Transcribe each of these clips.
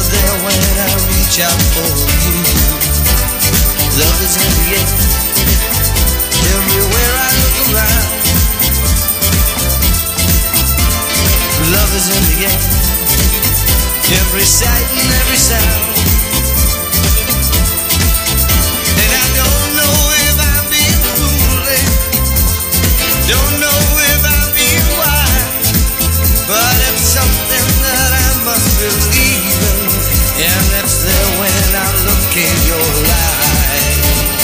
there when I reach out for you. Love is in the air, everywhere I look around. Love is in the air, every sight and every sound. And I don't know if I'm being foolish, don't know if I'm being wise, but it's something that I must believe in, and it's there when I look in your eyes.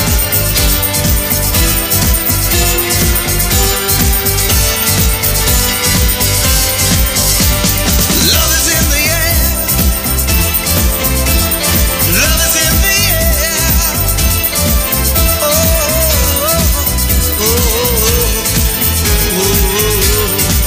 Love is in the air, love is in the air. Oh, oh, oh, oh, oh.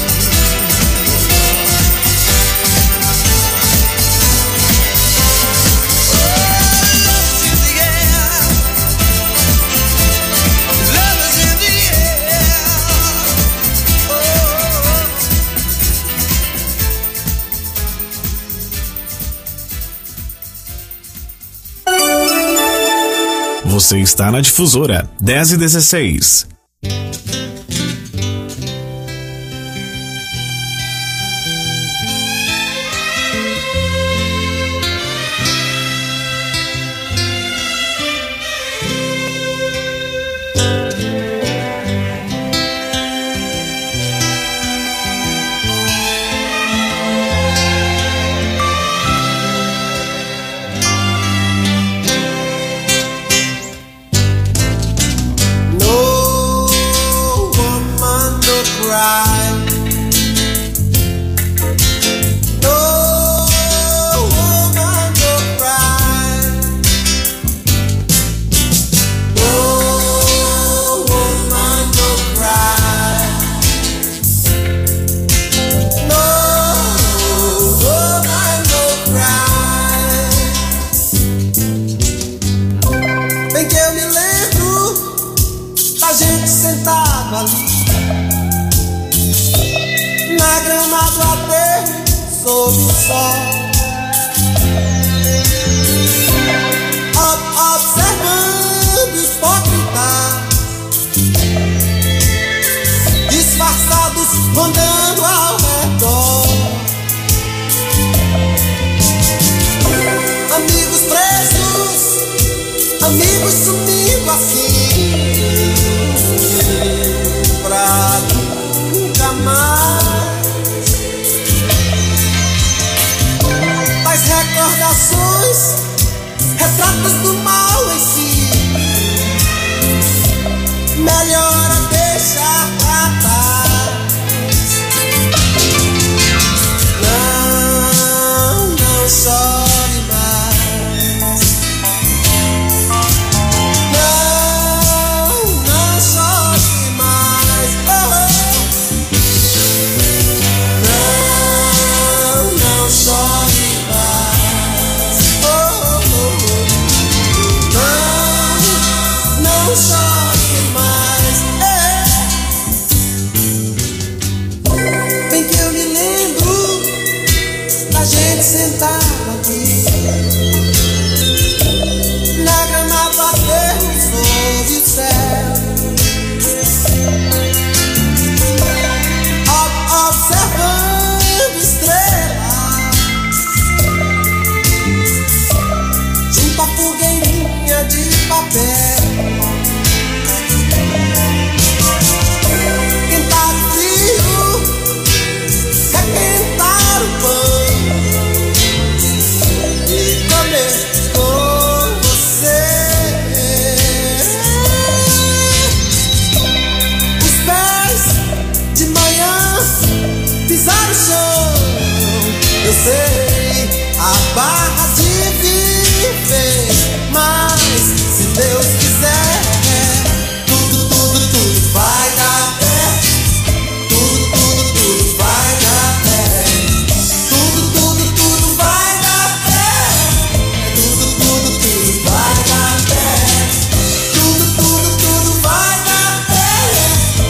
Você está na Difusora 10 e 16.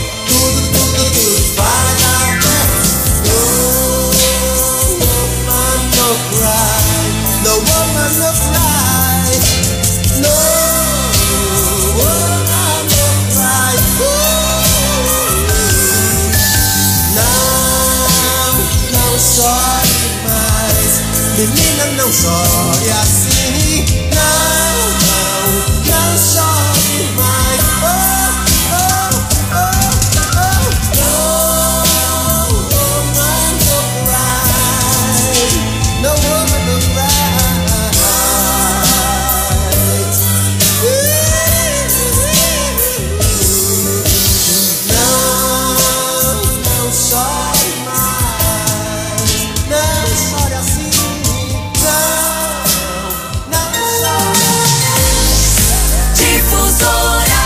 My chore mais. Menina, não chore assim. Não, não, não chore mais. Oh, oh, oh, oh, no, woman, no cry. No woman, no cry. Não chore mais. Não chore assim. Não chore. Difusora.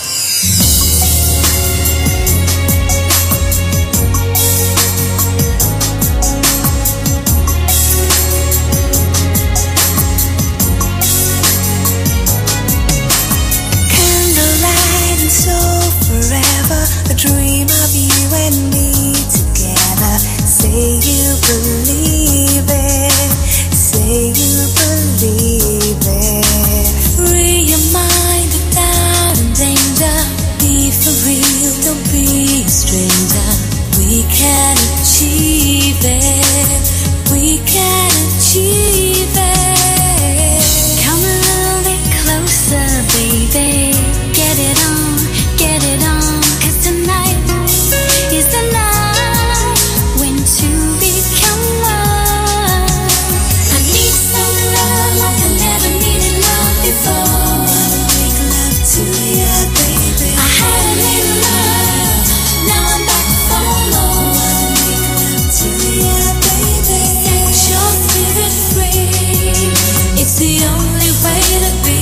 Candlelight and soul forever, a dream of you and me together. Say you believe it, say you believe it. Free your mind of doubt and danger. Be for real, don't be a stranger. We can achieve it, we can achieve it. Come a little bit closer, baby. Get it on, 'cause tonight is the night when two become one. I need some love like I never needed love before. Make love to you, baby. I had a little love, now I'm back for more. Make love to you, baby. Set your spirit free. It's the only way to be.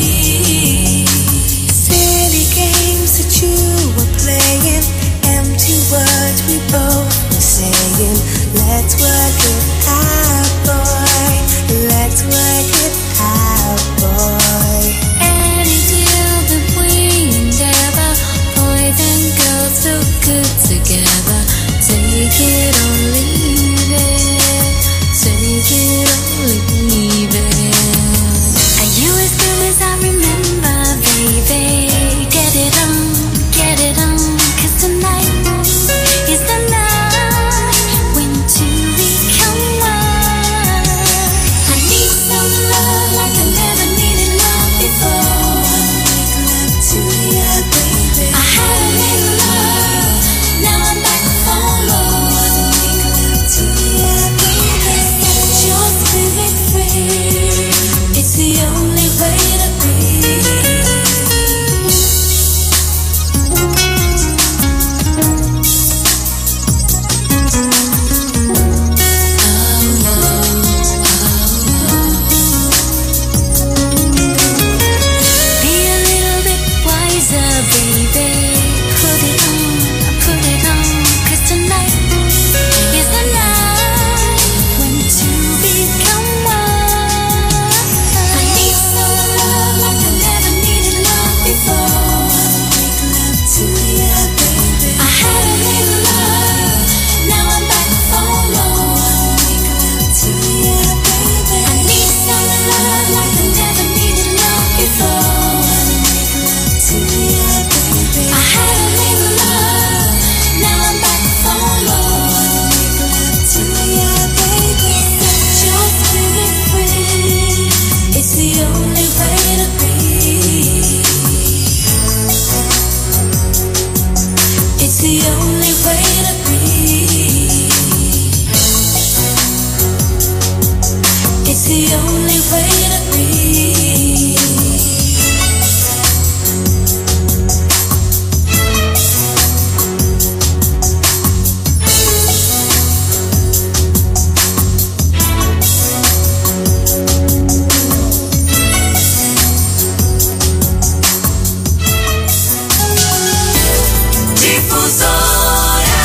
Silly games that you were playing, empty words we both were saying. Let's work it out, boy. Let's work it out, boy. Any deal that we endeavor, boys and girls feel good together. Take it or leave it. Take it or leave it. Are you as good as I remember, baby? Get it on, 'cause tonight is the night when two become one. I need some love like I never needed love before. Make love to you, baby. I had a little love, now I'm back for more. Make love to you, baby. Set your spirit free. It's the only way to be. Be a little bit wiser, baby. Put it on, 'cause tonight is the night when two become one. I need some love like I never needed love before. Make love to you, baby. I had a little love, now I'm back for more. Make love to you, baby. I need some love like I never needed love before. Make love to you, baby. I had a little love, now I'm back for more. Make love to you, baby. Set your spirit free. It's the only way to be. It's the only way to be. It's the only way to be. Difusora.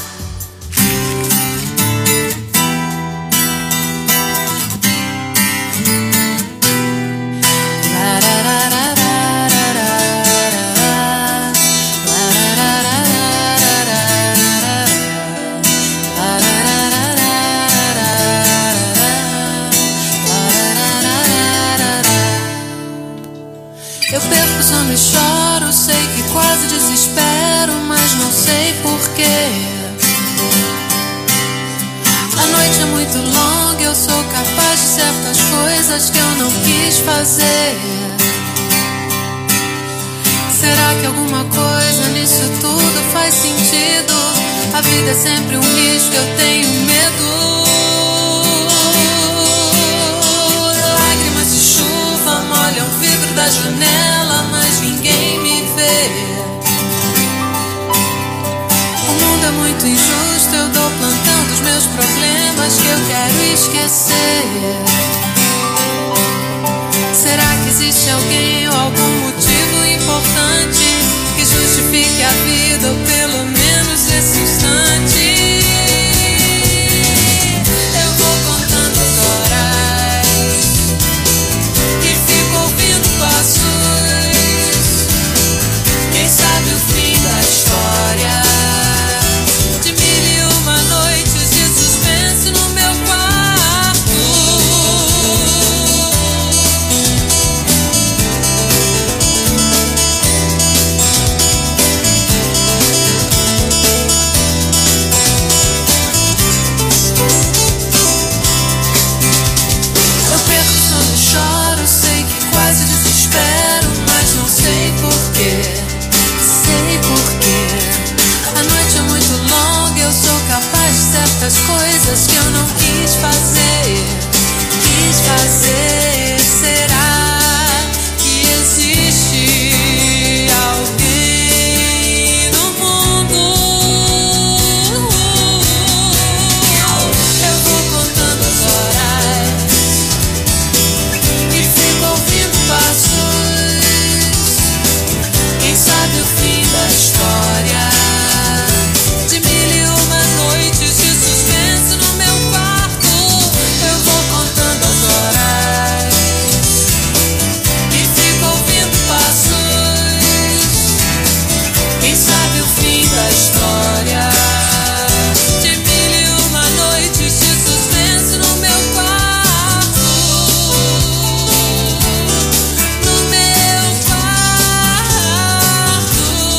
Eu perco sono e choro, sei que quase desespero, mas não sei porquê. A noite é muito muito longa, eu sou capaz de certas coisas que eu não quis fazer. Será que alguma coisa nisso tudo faz sentido? A vida é sempre um risco, eu tenho medo. Lágrimas de chuva molham o vidro da janela, mas ninguém me vê. O mundo é muito injusto, eu dou plantão dos meus problemas que eu quero esquecer. Será que existe alguém ou algum motivo importante que justifique a vida, ou pelo menos esse instante? Eu vou contando as horas e fico ouvindo passos. Quem sabe o fim da história? De 1001 noites de suspense no meu quarto. Eu perco o sono e choro, sei que quase desespero, mas não sei porquê. Sei porquê. A noite é muito longa, eu sou capaz de certas coisas que eu não quis fazer. Quis fazer. Será que existe alguém no mundo? Eu vou contando as horas e fico ouvindo passos. Quem sabe o fim da história? De 1001 noites de suspense no meu quarto. Eu vou contando as horas e fico ouvindo passos. Quem sabe o fim da história? De 1001 noites de suspense no meu quarto. No meu quarto.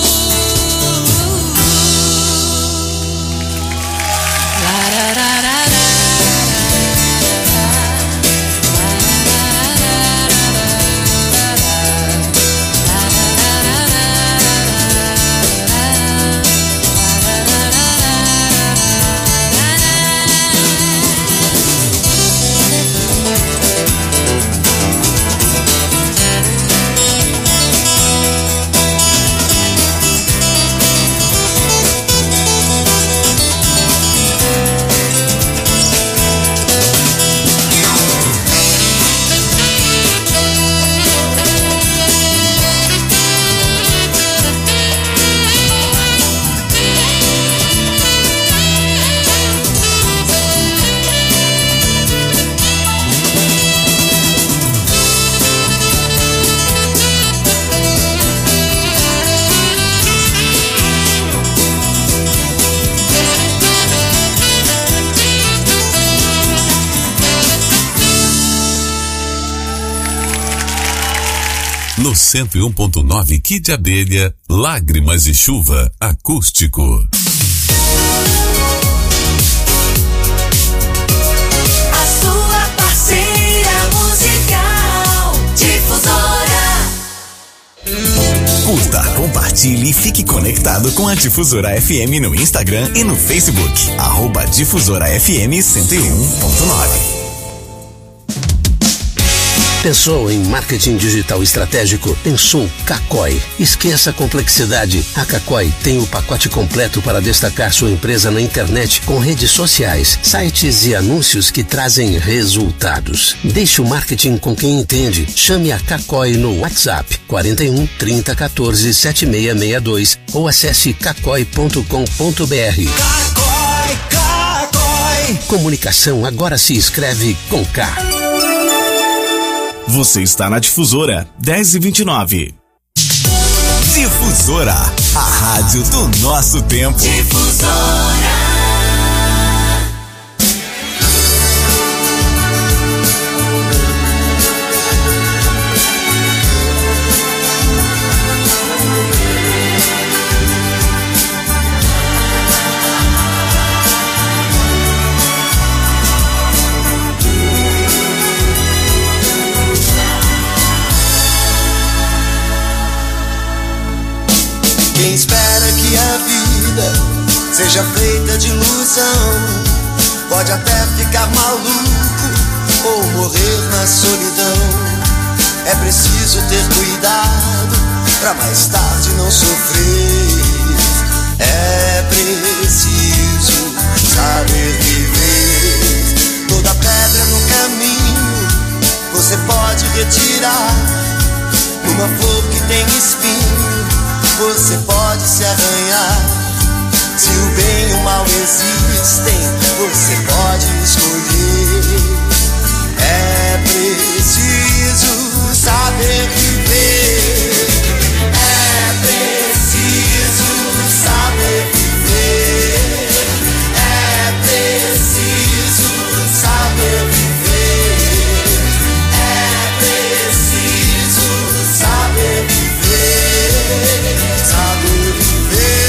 No 101.9 Kid Abelha, Lágrimas de Chuva, acústico. A sua parceira musical, Difusora. Curta, compartilhe e fique conectado com a Difusora FM no Instagram e no Facebook. @Difusora FM 101.9. Pensou em marketing digital estratégico? Pensou Kakoi. Esqueça a complexidade. A Kakoi tem o pacote completo para destacar sua empresa na internet com redes sociais, sites e anúncios que trazem resultados. Deixe o marketing com quem entende. Chame a Kakoi no WhatsApp 41 30 14 7662 ou acesse kakoi.com.br. Kakoi, Kakoi. Comunicação agora se escreve com K. Você está na Difusora 10h29. Difusora, a rádio do nosso tempo. Difusora. seja feita de ilusão. Pode até ficar maluco ou morrer na solidão. É preciso ter cuidado pra mais tarde não sofrer. É preciso saber viver. Toda pedra no caminho você pode retirar. Uma flor que tem espinho você pode se arranhar. Se o bem e o mal existem, você pode escolher. É preciso saber viver. É preciso saber viver. É preciso saber viver. É preciso saber viver. Saber viver.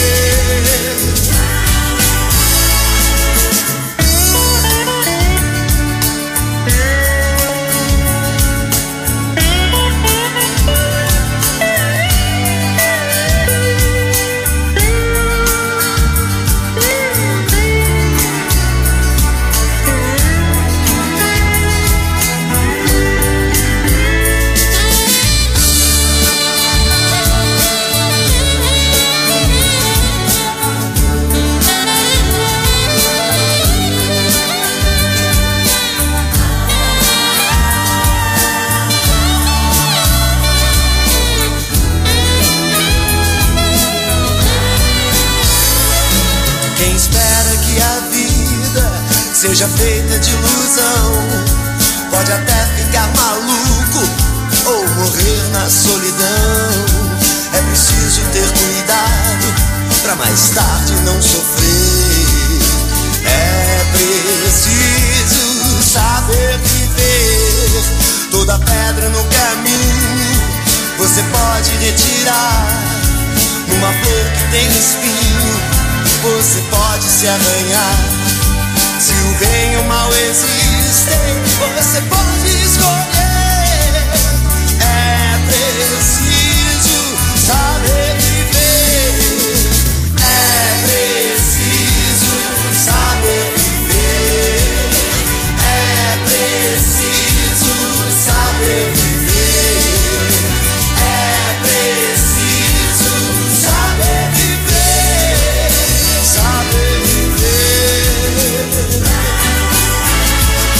Seja feita de ilusão, pode até ficar maluco ou morrer na solidão. É preciso ter cuidado pra mais tarde não sofrer. É preciso saber viver. Toda pedra no caminho você pode retirar. Numa flor que tem espinho você pode se arranhar. Se o bem e o mal existem, você pode escolher. É preciso saber viver. É preciso saber viver. É preciso saber viver. É preciso saber viver. Saber viver.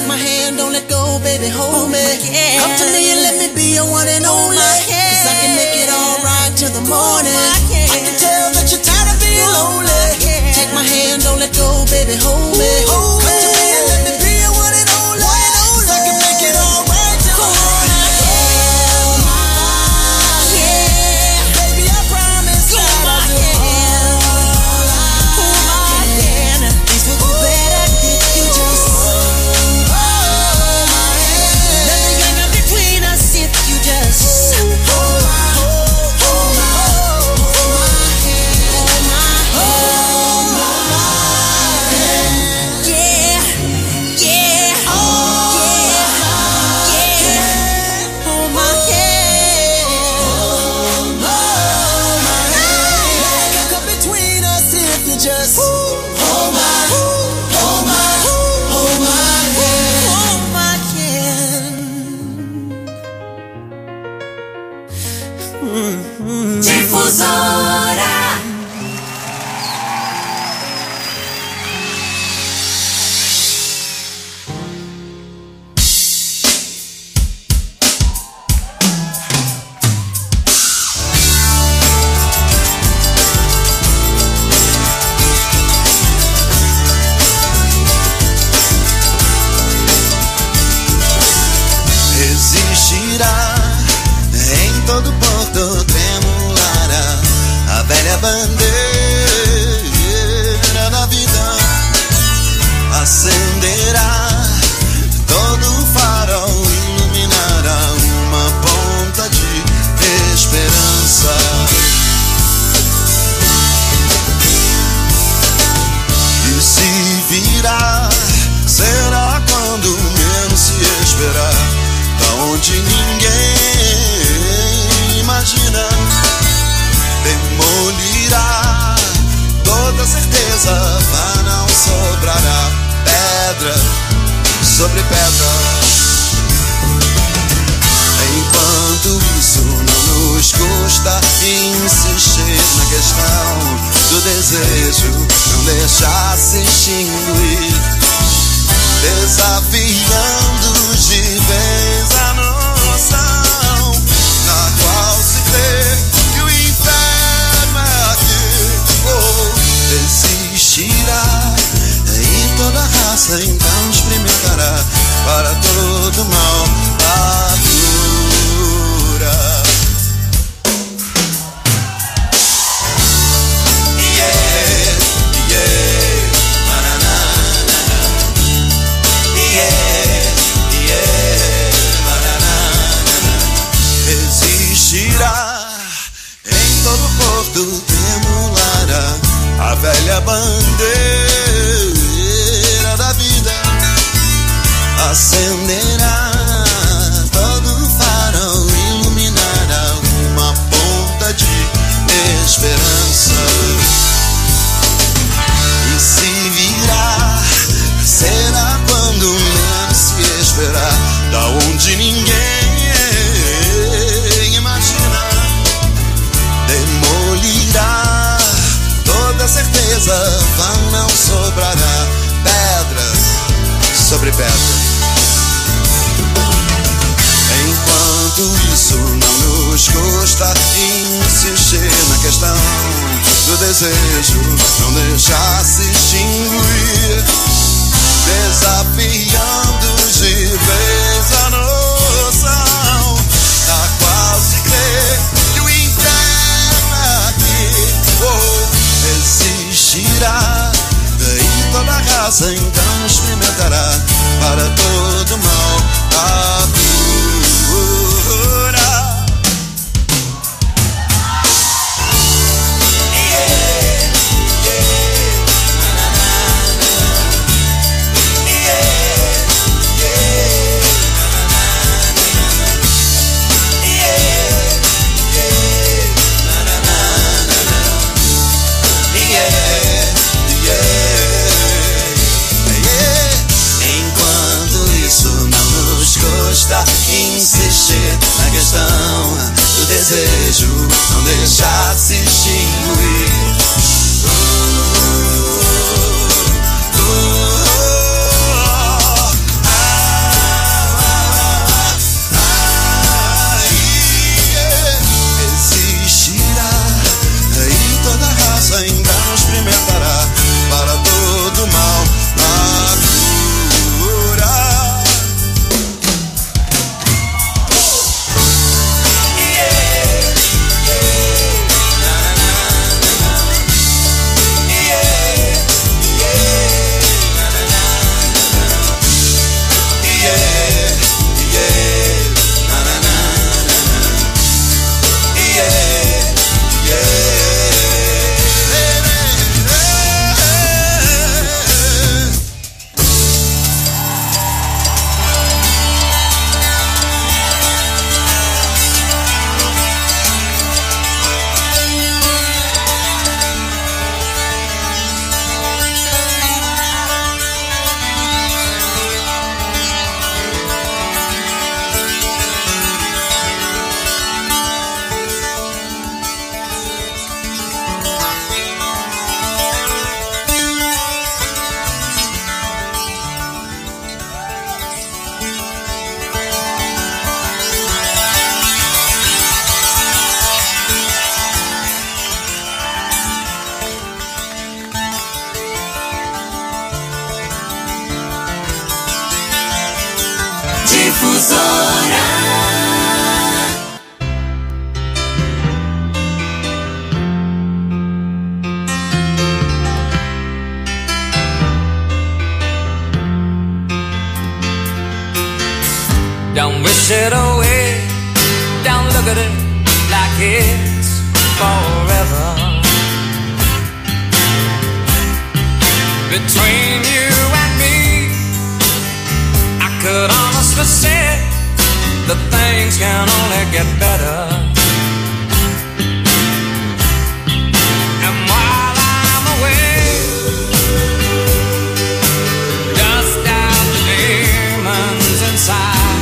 Take my hand, don't let go, baby, hold me. Come to me and let me be your one and only. Cause I can make it all right till the morning. I can tell that you're tired of being lonely. Take my hand, don't let go, baby, hold me. Come to me and let me be your one and only. Cause I can make it all right till the morning. Sobre pedra. Enquanto isso não nos custa insistir na questão do desejo, não deixar se extinguir, desafiando de vez a noção na qual se crê que o inferno é aqui. Desistirá e toda raça então experimentará para todo mal a cura. Yeah, yeah, na na na na. Yeah, yeah, na na na na. Existirá em todo porto, tremulará a velha bandeira da vida, acenderá todo farol, iluminará uma ponta de esperança. E se virá, será quando menos se esperar, da onde ninguém imagina. Demolirá toda certeza, vão não sobrará pedra sobre pedra. Enquanto isso não nos custa insistir na questão do desejo, não deixar se extinguir, desafiando de vez a noção na qual se crê que o inferno é aqui. Existirá e toda raça então experimentará para todo mal a cura. Yeah, yeah, na na na na. Yeah, yeah, na na na na. Yeah, yeah, na na na na. Yeah, yeah. Enquanto isso não nos custa insistir na questão do desejo, não deixar se extinguir. Don't wish it away, don't look at it like it's forever. Between you and me, I could honestly say that things can only get better. And while I'm away, dust out the demons inside.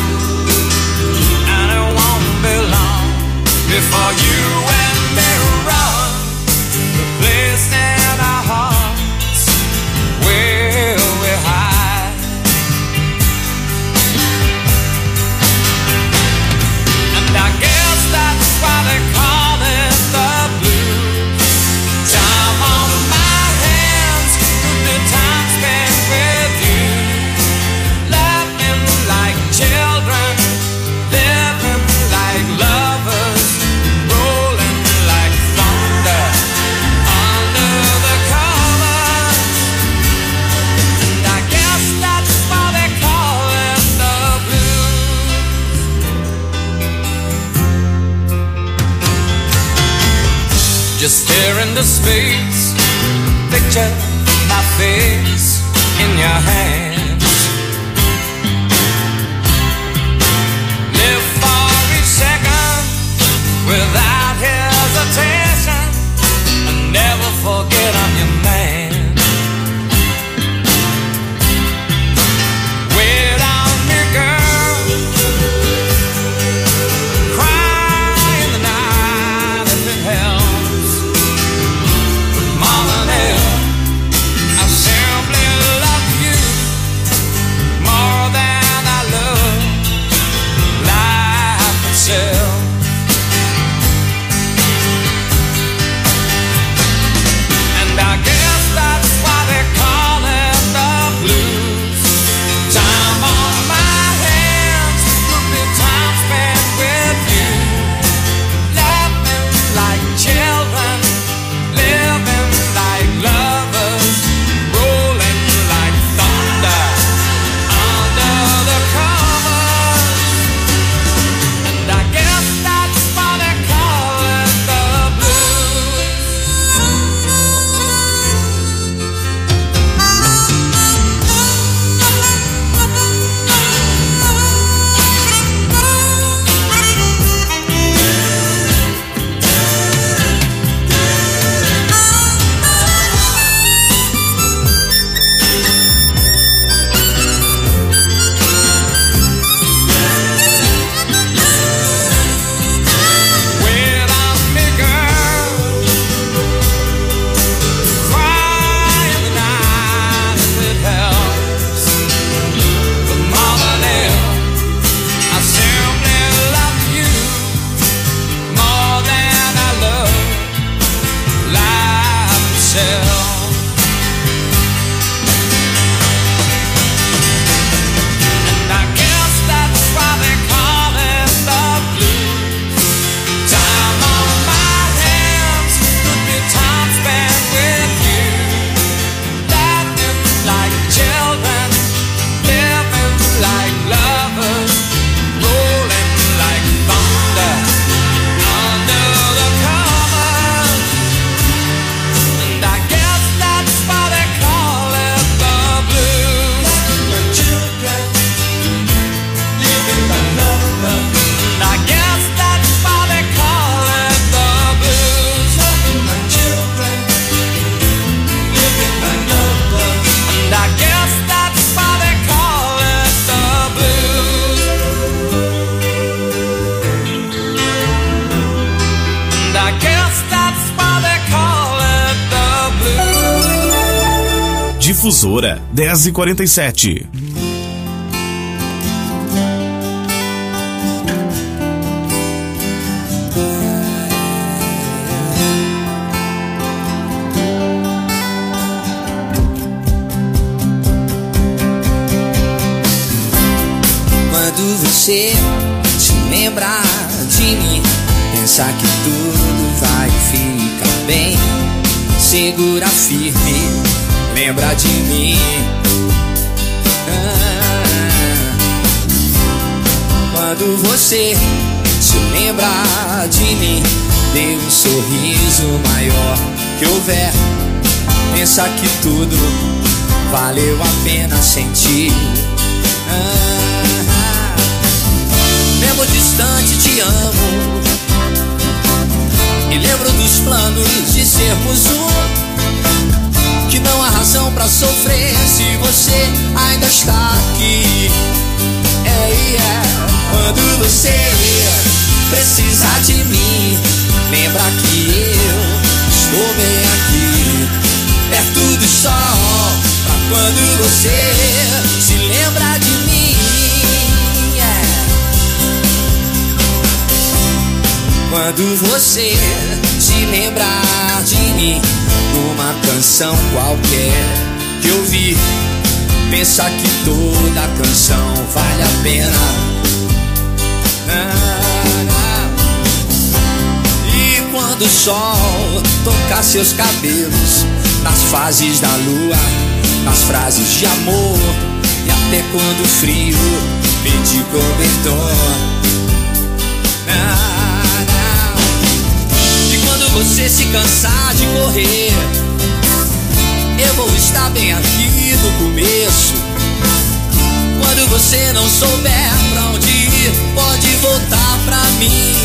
Before you and me run the place in our hearts where we hide. And I guess that's why they call it the blues. Time on my hands, good time spent with you, laughing like children, living like lovers. Just stare into space, picture my face in your hands. Live for each second without hesitation, and never forget I'm your man. Wait on me, girl, cry in the night if it helps. I simply love you. Difusora 10h47. Quando você se lembrar de mim, pensar que tudo vai ficar bem, segura firme, lembra de mim. Quando você se lembrar de mim, dê um sorriso maior que houver, pensa que tudo valeu a pena sentir. Mesmo distante te amo, e lembro dos planos de sermos um, que não há razão pra sofrer se você ainda está aqui. Quando você precisar de mim, lembra que eu estou bem aqui, perto do sol, pra quando você se lembra de mim. Quando você se lembrar de mim, numa canção qualquer que eu vi, pensa que toda canção vale a pena. E quando o sol tocar seus cabelos, nas fases da lua, nas frases de amor, e até quando o frio pedir cobertor. E quando você se cansar de correr, eu vou estar bem aqui no começo. Quando você não souber pra onde ir, pode voltar pra mim.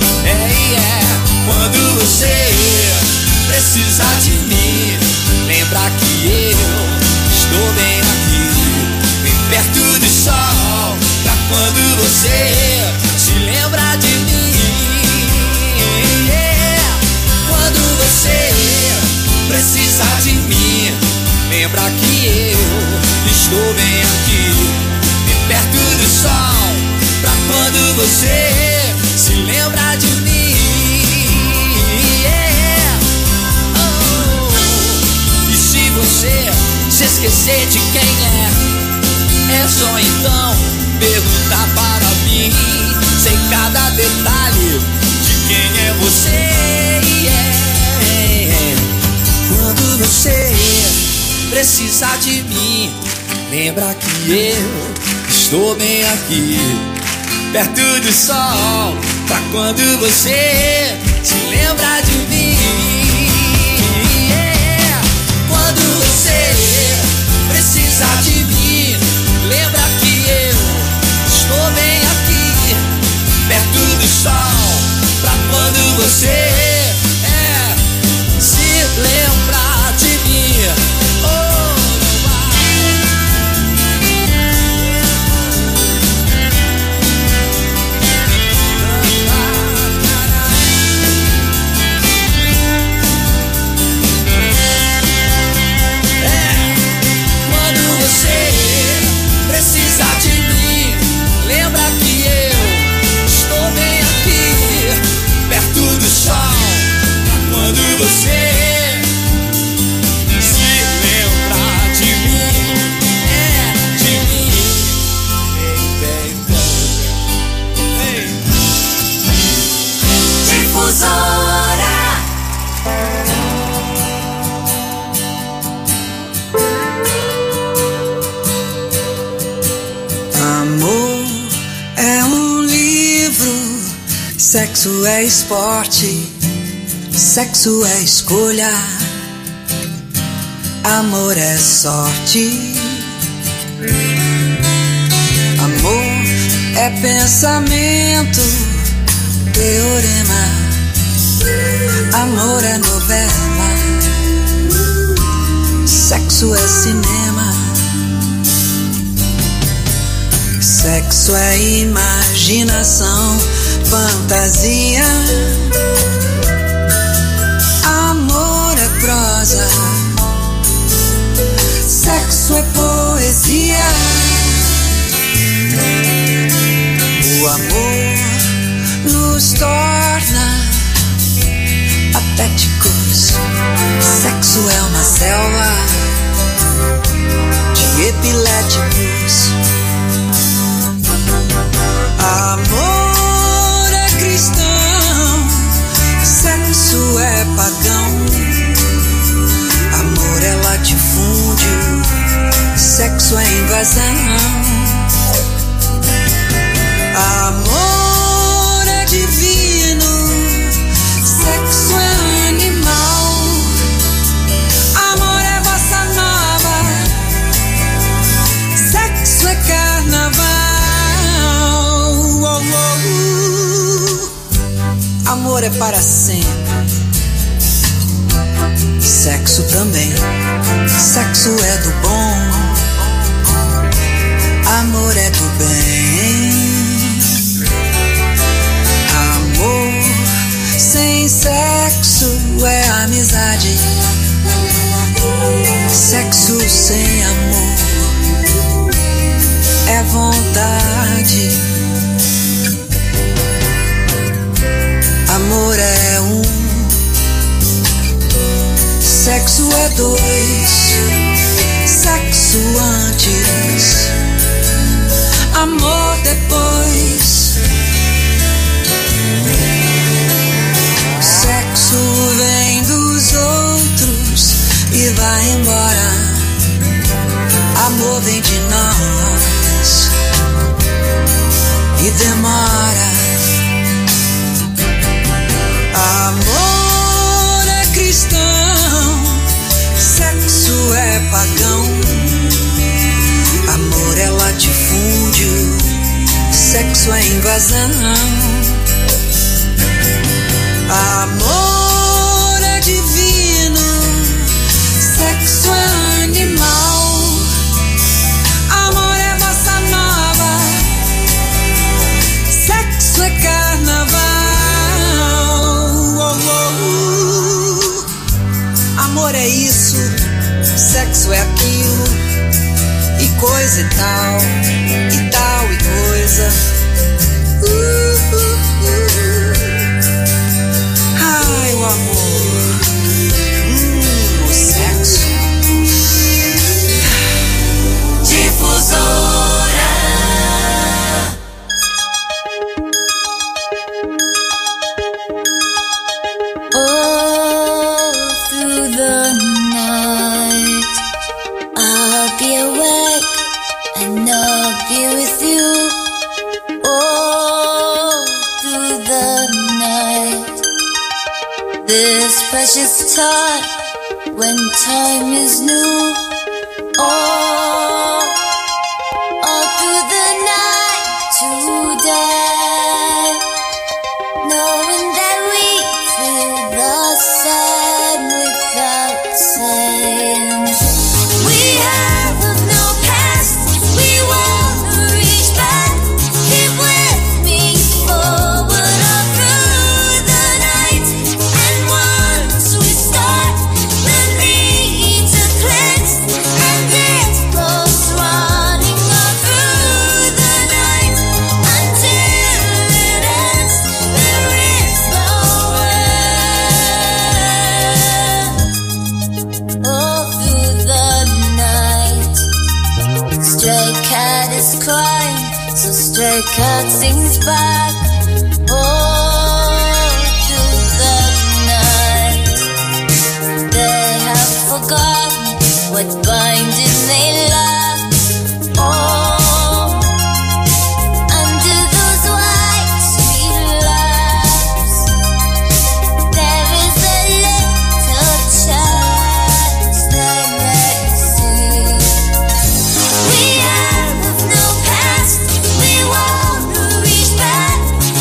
Quando você precisar de mim, lembra que eu estou bem aqui, bem perto do sol, pra quando você se lembra de mim. Quando você precisar de mim, lembra que eu estou bem aqui, bem perto do sol, pra quando você se lembra de mim. E se você se esquecer de quem é só então perguntar para mim. Sei cada detalhe de quem é você. Quando você precisar de mim, lembra que eu estou bem aqui, perto do sol, pra quando você se lembra de mim. Quando você precisar de mim, lembra que eu estou bem aqui, perto do sol, pra quando você se lembrar de mim. Precisar de mim, lembra que eu estou bem aqui, perto do sol, pra quando você se lembrar de mim, de mim. Difusora. Amor é um livro, sexo é esporte, sexo é escolha, amor é sorte. Amor é pensamento, teorema, amor é novela, sexo é cinema. Sexo é imaginação, fantasia. Amor é prosa. Sexo é poesia. O amor nos torna patéticos. Sexo é uma selva de epiléticos. Amor é cristão, sexo é pagão. Amor é latifúndio, sexo é invasão. Amor é divino, sexo é animal. Amor é bossa nova, sexo é carnaval. Oh, oh, amor é para sempre, sexo também. Sexo é do bom, amor é do bem. Amor sem sexo é amizade. Sexo sem amor é vontade. Amor é um, sexo é dois, sexo antes, amor depois. Sexo vem dos outros e vai embora. Amor vem de nós e demora. Amor é cristão, sexo é pagão. Amor é latifúndio, sexo é invasão. Amor é divino, sexo é animal. Amor é bossa nova, sexo é carnaval. Oh, oh, amor é isso, sexo é aquilo, e coisa e tal e coisa. Ai, o amor, o sexo. Difusora. All through the night I'll be awake and I'll be with you. All through the night, this precious time when time is new. All through the night today, knowing that we feel the same without saying. We have no past, we won't reach back. Keep with me forward all through the night. And once we start, the need to cleanse, and it goes running all through the night until it ends. There is no end. All through the night, stray cat is crying, so stray cat sings back. All through the night, they have forgotten what binding they lack. Oh, under those white sweet laps, there is a little chance they may see. We have no past, we won't reach back.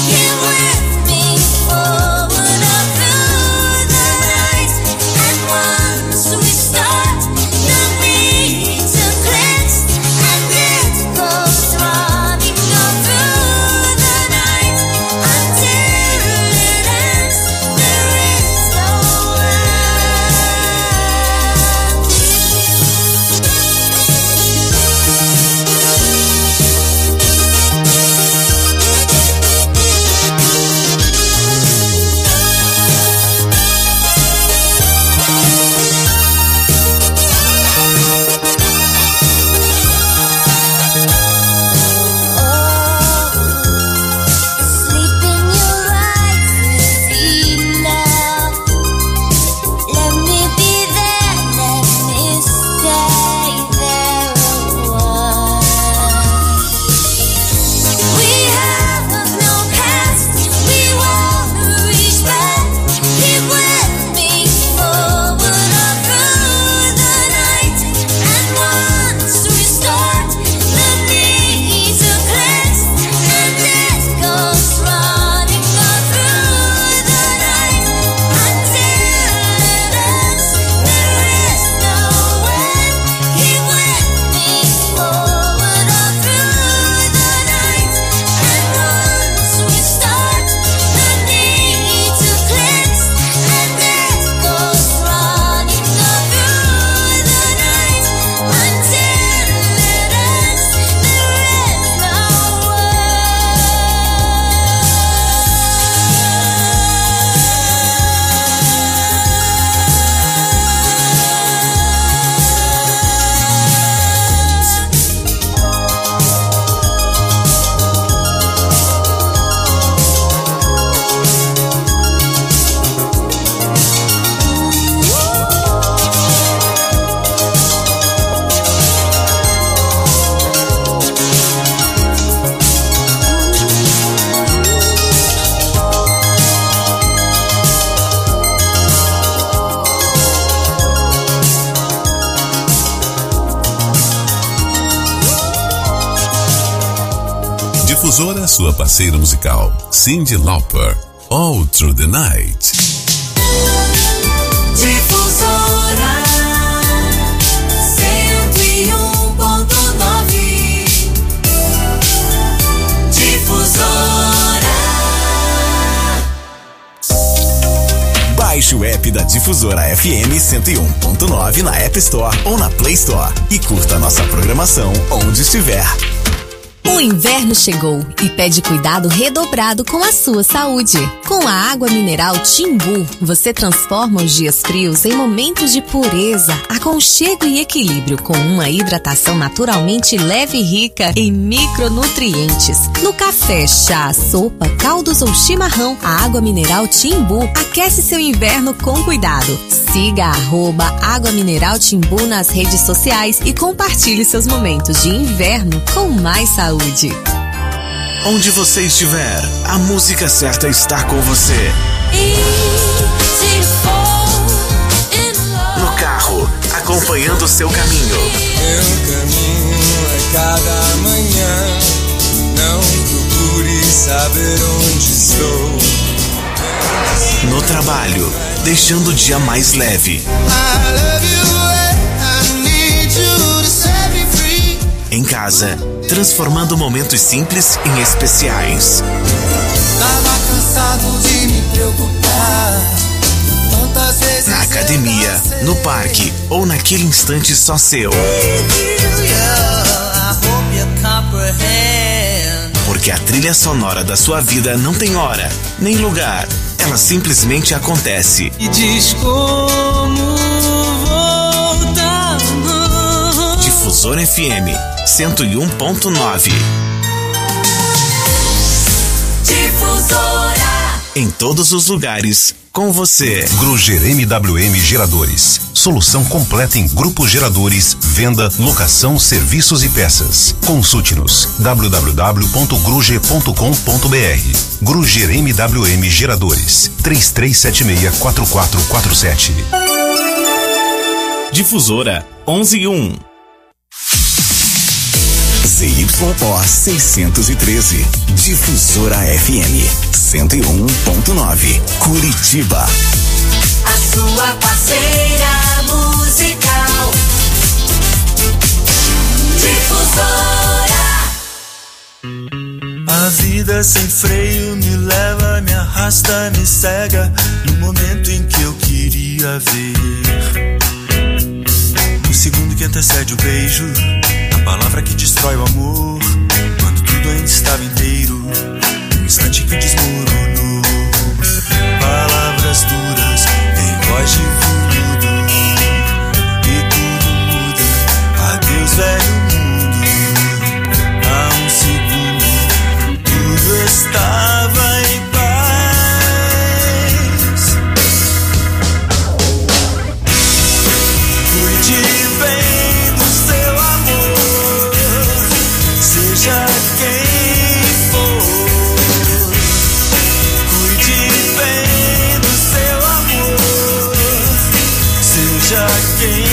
Difusora, sua parceira musical. Cyndi Lauper, All Through the Night. Difusora 101.9. Difusora. Baixe o app da Difusora FM 101.9 na App Store ou na Play Store e curta a nossa programação onde estiver. O inverno chegou e pede cuidado redobrado com a sua saúde. Com a água mineral Timbu, você transforma os dias frios em momentos de pureza, aconchego e equilíbrio, com uma hidratação naturalmente leve e rica em micronutrientes. No café, chá, sopa, caldos ou chimarrão, a água mineral Timbu aquece seu inverno com cuidado. Siga @Água Mineral Timbu nas redes sociais e compartilhe seus momentos de inverno com mais saúde. Onde você estiver, a música certa está com você. No carro, acompanhando seu caminho. Meu caminho é cada manhã. Não procure saber onde estou. No trabalho, deixando o dia mais leve. Em casa, transformando momentos simples em especiais. Tava cansado de me preocupar. Tantas vezes Na academia, no parque ou naquele instante só seu. Porque a trilha sonora da sua vida não tem hora, nem lugar. Ela simplesmente acontece. e diz como voltar. Difusora FM 101.9. Difusora. Em todos os lugares, com você. Gruger MWM Geradores. Solução completa em grupos geradores, venda, locação, serviços e peças. Consulte-nos www.gruger.com.br. Gruger MWM Geradores. 3376-4447. Difusora 11.1. ZYO 613. Difusora FM 101.9. Curitiba. A sua parceira musical. Difusora. A vida sem freio me leva, me arrasta, me cega no momento em que eu queria ver. No segundo que antecede o beijo, a palavra que destrói o amor, quando tudo ainda estava inteiro, no instante que desmoronou. Palavras duras em voz de veludo, e tudo muda. Adeus, velho mundo. Há um segundo tudo estava em paz. Cuide bem do seu amor, seja quem for. Cuide bem do seu amor, seja quem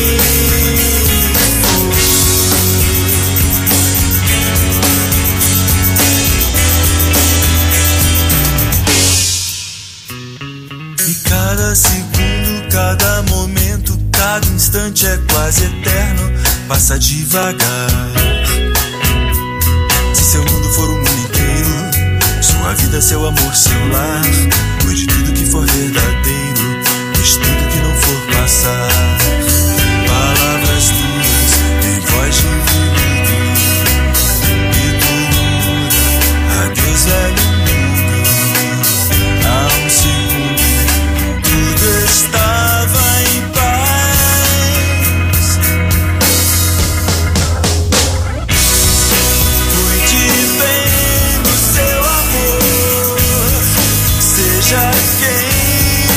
for. E cada segundo, cada momento, cada instante é quase eterno, passa devagar. Se seu mundo for o mundo inteiro, sua vida, seu amor, seu lar, cuide tudo que for verdadeiro, deixe tudo que não for passar. Palavras duras em voz de veludo, e tudo muda. Adeus, velho mundo. Há um segundo tudo estava em paz. Cuide bem do seu amor, seja quem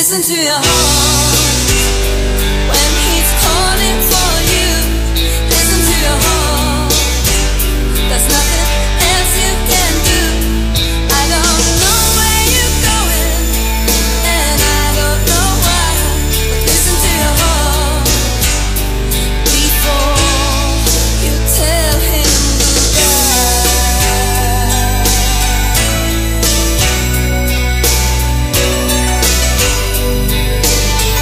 Listen to your heart when he's calling for you. Listen to your heart. There's nothing else you can do. I don't know where you're going, and I don't know why. But listen to your heart before you tell him goodbye.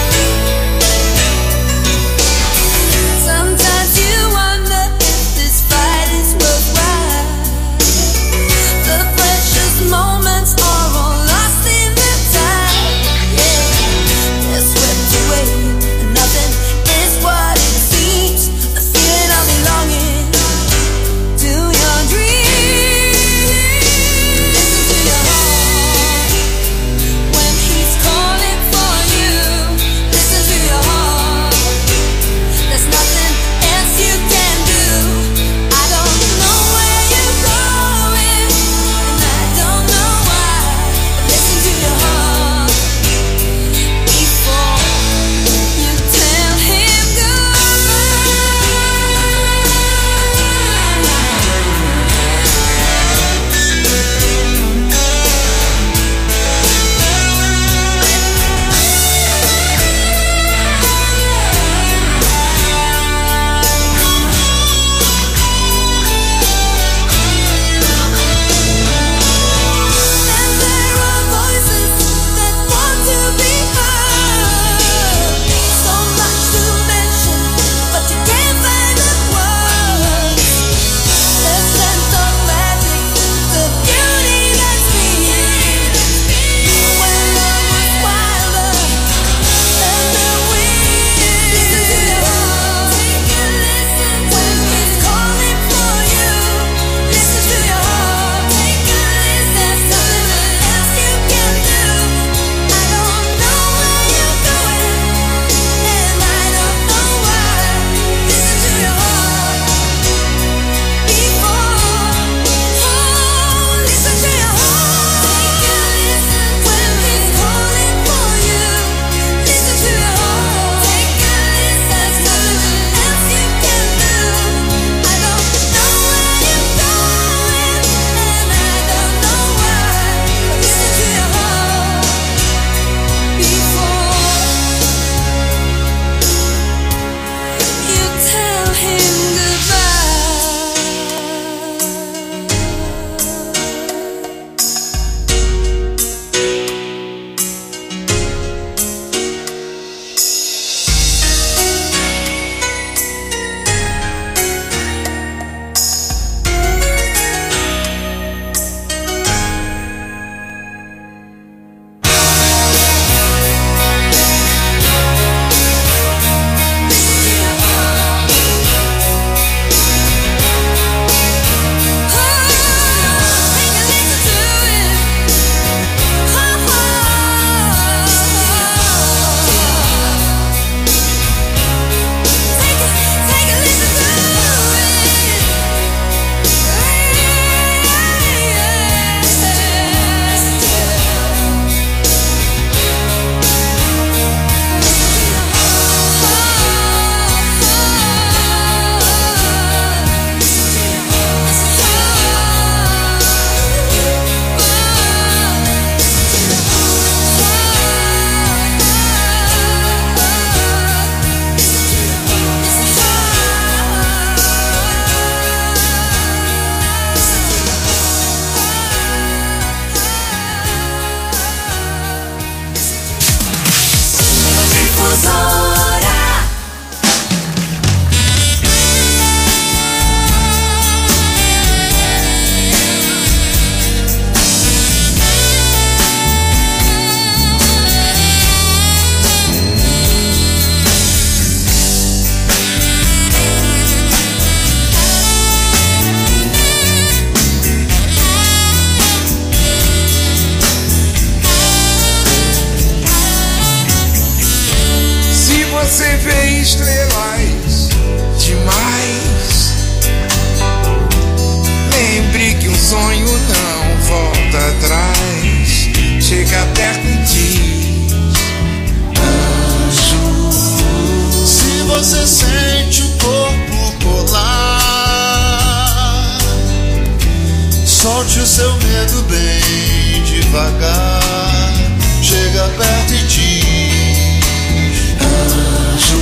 Solte o seu medo bem devagar. Chega perto e diz: anjo,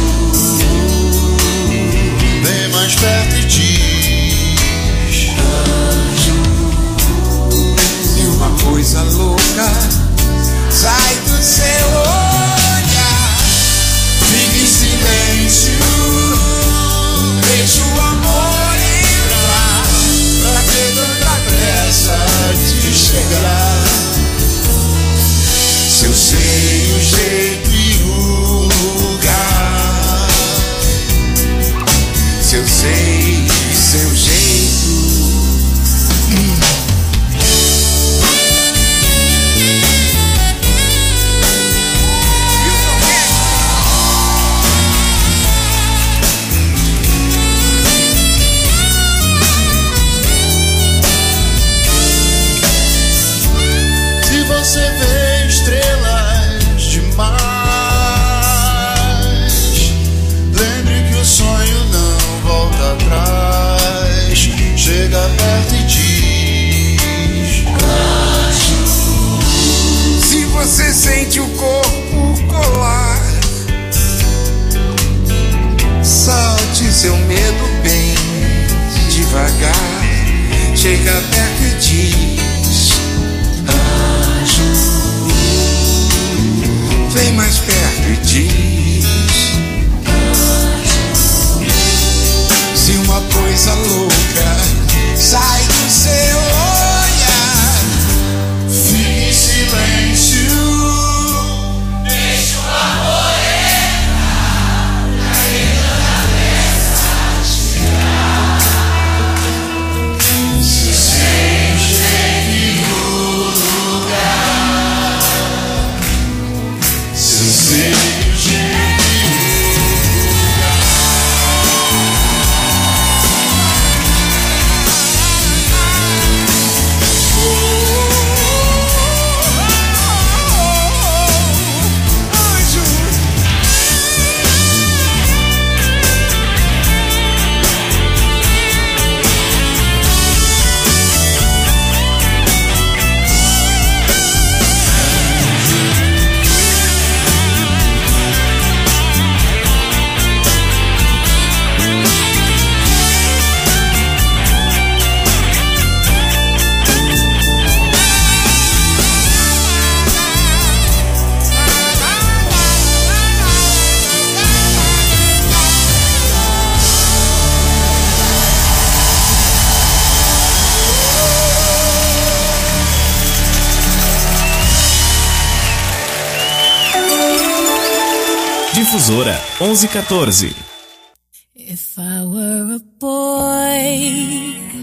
vem mais perto e diz: anjo. E uma coisa louca sai do seu olhar. Fique em silêncio, deixa o amor entrar. Pra que tanta pressa de chegar? Se eu sei o jeito e o lugar, se eu sei seu jeito. Se você vê estrelas demais, lembre que o sonho não volta atrás. Chega perto e diz: anjo. Se você sente o corpo colar, salte seu medo bem devagar. Chega perto e diz: anjo. Vem mais perto e diz: anjo. Se uma coisa louca sai do seu olhar, fique em silêncio, deixa o amor entrar. Daí toda pressa chegar. Se sem jeito o lugar, se sem jeito. Difusora 1114. If I were a boy,